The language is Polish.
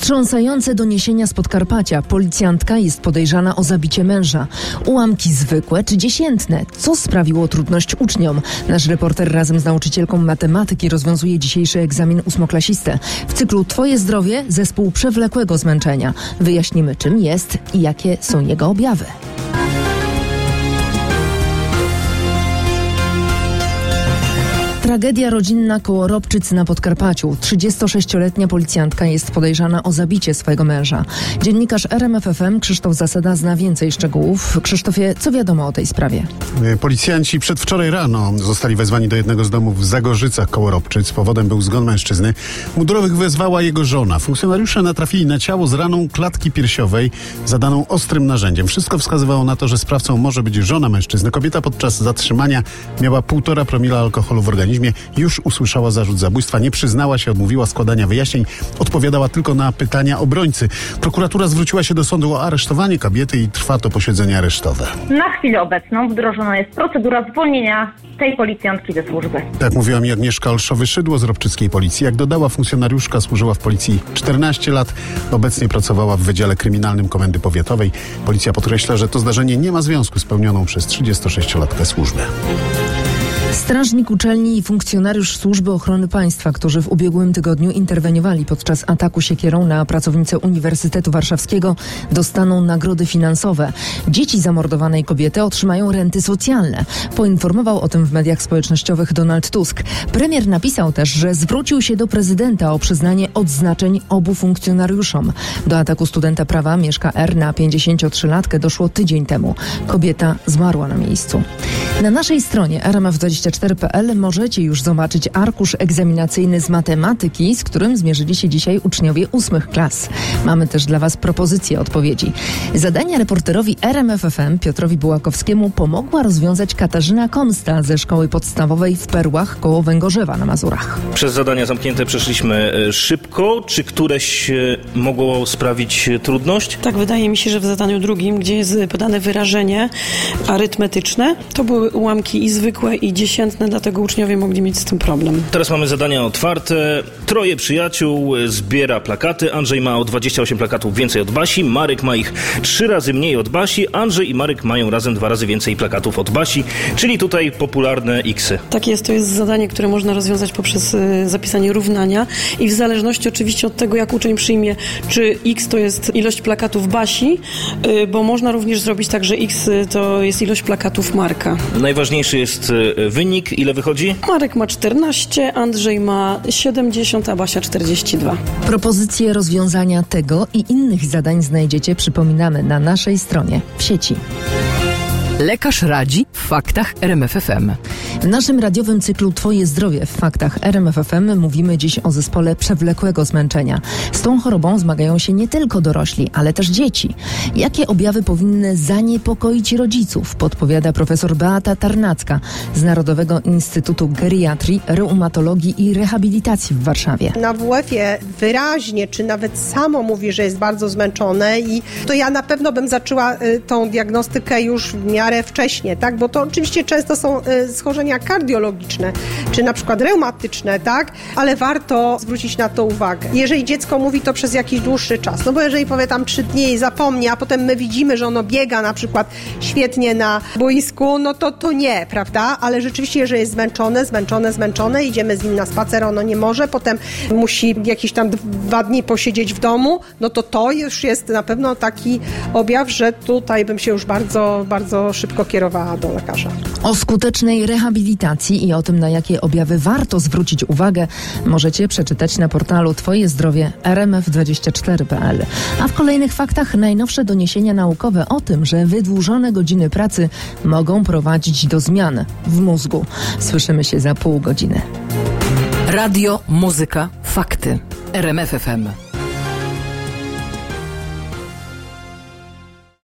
Wstrząsające doniesienia z Podkarpacia. Policjantka jest podejrzana o zabicie męża. Ułamki zwykłe czy dziesiętne? Co sprawiło trudność uczniom? Nasz reporter razem z nauczycielką matematyki rozwiązuje dzisiejszy egzamin ósmoklasistę. W cyklu Twoje zdrowie zespół przewlekłego zmęczenia. Wyjaśnimy, czym jest i jakie są jego objawy. Tragedia rodzinna koło Robczyc na Podkarpaciu. 36-letnia policjantka jest podejrzana o zabicie swojego męża. Dziennikarz RMF FM Krzysztof Zasada zna więcej szczegółów. Krzysztofie, co wiadomo o tej sprawie? Policjanci przedwczoraj rano zostali wezwani do jednego z domów w Zagorzycach koło Robczyc. Powodem był zgon mężczyzny. Mundurowych wezwała jego żona. Funkcjonariusze natrafili na ciało z raną klatki piersiowej zadaną ostrym narzędziem. Wszystko wskazywało na to, że sprawcą może być żona mężczyzny. Kobieta podczas zatrzymania miała 1,5 promila alkoholu w organizmie. Już usłyszała zarzut zabójstwa, nie przyznała się, odmówiła składania wyjaśnień, odpowiadała tylko na pytania obrońcy. Prokuratura zwróciła się do sądu o aresztowanie kobiety i trwa to posiedzenie aresztowe. Na chwilę obecną wdrożona jest procedura zwolnienia tej policjantki ze służby. Tak mówiła mi Agnieszka Olszowy-Szydło z robczyckiej policji. Jak dodała, funkcjonariuszka służyła w policji 14 lat. Obecnie pracowała w Wydziale Kryminalnym Komendy Powiatowej. Policja podkreśla, że to zdarzenie nie ma związku z pełnioną przez 36-latkę służbę. Strażnik uczelni i funkcjonariusz Służby Ochrony Państwa, którzy w ubiegłym tygodniu interweniowali podczas ataku siekierą na pracownicę Uniwersytetu Warszawskiego, dostaną nagrody finansowe. Dzieci zamordowanej kobiety otrzymają renty socjalne. Poinformował o tym w mediach społecznościowych Donald Tusk. Premier napisał też, że zwrócił się do prezydenta o przyznanie odznaczeń obu funkcjonariuszom. Do ataku studenta prawa Mieszka R. na 53-latkę doszło tydzień temu. Kobieta zmarła na miejscu. Na naszej stronie rmf24.pl możecie już zobaczyć arkusz egzaminacyjny z matematyki, z którym zmierzyli się dzisiaj uczniowie 8 klas. Mamy też dla Was propozycje odpowiedzi. Zadania reporterowi RMF FM Piotrowi Bułakowskiemu pomogła rozwiązać Katarzyna Komsta ze szkoły podstawowej w Perłach koło Węgorzewa na Mazurach. Przez zadania zamknięte przeszliśmy szybko. Czy któreś mogło sprawić trudność? Tak, wydaje mi się, że w zadaniu drugim, gdzie jest podane wyrażenie arytmetyczne, to były ułamki i zwykłe, i dziesiętne, dlatego uczniowie mogli mieć z tym problem. Teraz mamy zadania otwarte. 3 przyjaciół zbiera plakaty. Andrzej ma o 28 plakatów więcej od Basi. Marek ma ich 3 razy mniej od Basi. Andrzej i Marek mają razem 2 razy więcej plakatów od Basi, czyli tutaj popularne X-y. Tak jest, to jest zadanie, które można rozwiązać poprzez zapisanie równania i w zależności oczywiście od tego, jak uczeń przyjmie, czy X to jest ilość plakatów Basi, bo można również zrobić tak, że X to jest ilość plakatów Marka. Najważniejszy jest wynik. Ile wychodzi? Marek ma 14, Andrzej ma 70, a Basia 42. Propozycje rozwiązania tego i innych zadań znajdziecie, przypominamy, na naszej stronie w sieci. Lekarz radzi w faktach RMF FM. W naszym radiowym cyklu Twoje zdrowie w faktach RMF FM mówimy dziś o zespole przewlekłego zmęczenia. Z tą chorobą zmagają się nie tylko dorośli, ale też dzieci. Jakie objawy powinny zaniepokoić rodziców? Podpowiada profesor Beata Tarnacka z Narodowego Instytutu Geriatrii, Reumatologii i Rehabilitacji w Warszawie. Na WF-ie wyraźnie, czy nawet samo mówi, że jest bardzo zmęczone i to ja na pewno bym zaczęła tą diagnostykę już w miarę wcześnie, tak? Bo to oczywiście często są schorzenia kardiologiczne, czy na przykład reumatyczne, tak? Ale warto zwrócić na to uwagę. Jeżeli dziecko mówi to przez jakiś dłuższy czas, no bo jeżeli powie tam 3 dni i zapomni, a potem my widzimy, że ono biega na przykład świetnie na boisku, no to nie, prawda? Ale rzeczywiście, jeżeli jest zmęczone, idziemy z nim na spacer, ono nie może, potem musi jakieś tam 2 dni posiedzieć w domu, no to już jest na pewno taki objaw, że tutaj bym się już bardzo, bardzo szybko kierowała do lekarza. O skutecznej rehabilitacji i o tym, na jakie objawy warto zwrócić uwagę, możecie przeczytać na portalu Twoje zdrowie rmf24.pl. A w kolejnych faktach najnowsze doniesienia naukowe o tym, że wydłużone godziny pracy mogą prowadzić do zmian w mózgu. Słyszymy się za pół godziny. Radio, muzyka, fakty. RMF FM.